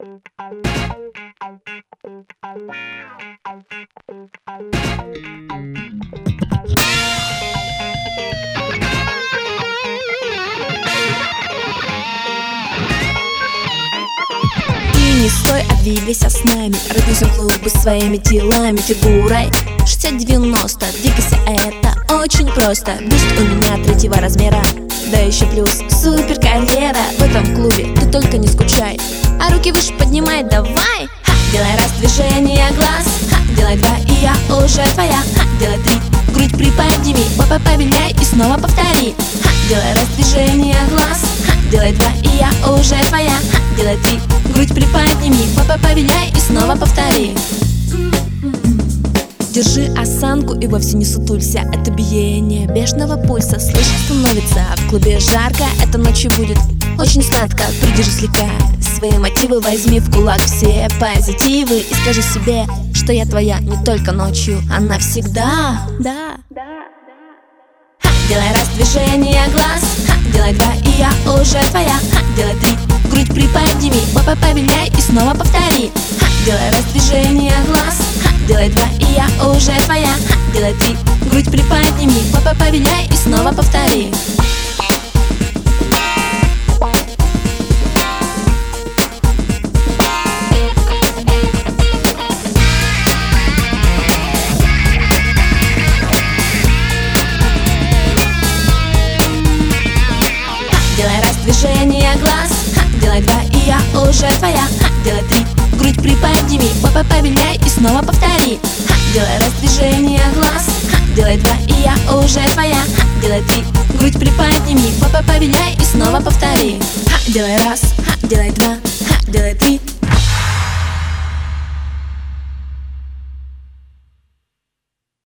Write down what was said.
Не стой, а двигайся с нами. Радуйся клубы своими телами, фигурой 60-90. Двигайся, это очень просто. Бюст у меня 3-го размера, да еще плюс супер карьера. В этом клубе ты только не скучай, а руки выше поднимай, давай. Ха, делай раз движение глаз, ха, делай 2 и я уже твоя. Ха, делай 3, грудь приподними, попа повиляй и снова повтори. Ха, делай раз движение глаз, ха, делай 2 и я уже твоя. Ха, делай 3, грудь приподними, попа повиляй и снова повтори. Держи осанку и вовсе не сутулься. Это биение бешеного пульса. Слышь, становится в клубе жарко. Это ночью будет очень сладко. Придержи слегка свои мотивы, возьми в кулак все позитивы и скажи себе, что я твоя не только ночью, а навсегда. Да. Ха, делай раз движение глаз, ха, делай 2 и я уже твоя. Ха, делай 3, грудь приподними, попа повиляй и снова повтори. Ха, делай раз движение глаз, ха, делай 2 и я уже твоя. Ха, делай 3, грудь приподними, попа повиляй и снова повтори. Делай раз движение глаз, ха, делай 2 и я уже твоя. Ха, делай 3, грудь приподними, попа повиляй и снова повтори. Ха, делай раз движение глаз, ха, делай 2 и я уже твоя. Ха, делай 3, грудь приподними, попа повиляй и снова повтори. Ха, делай раз, ха, делай 2, ха, делай 3,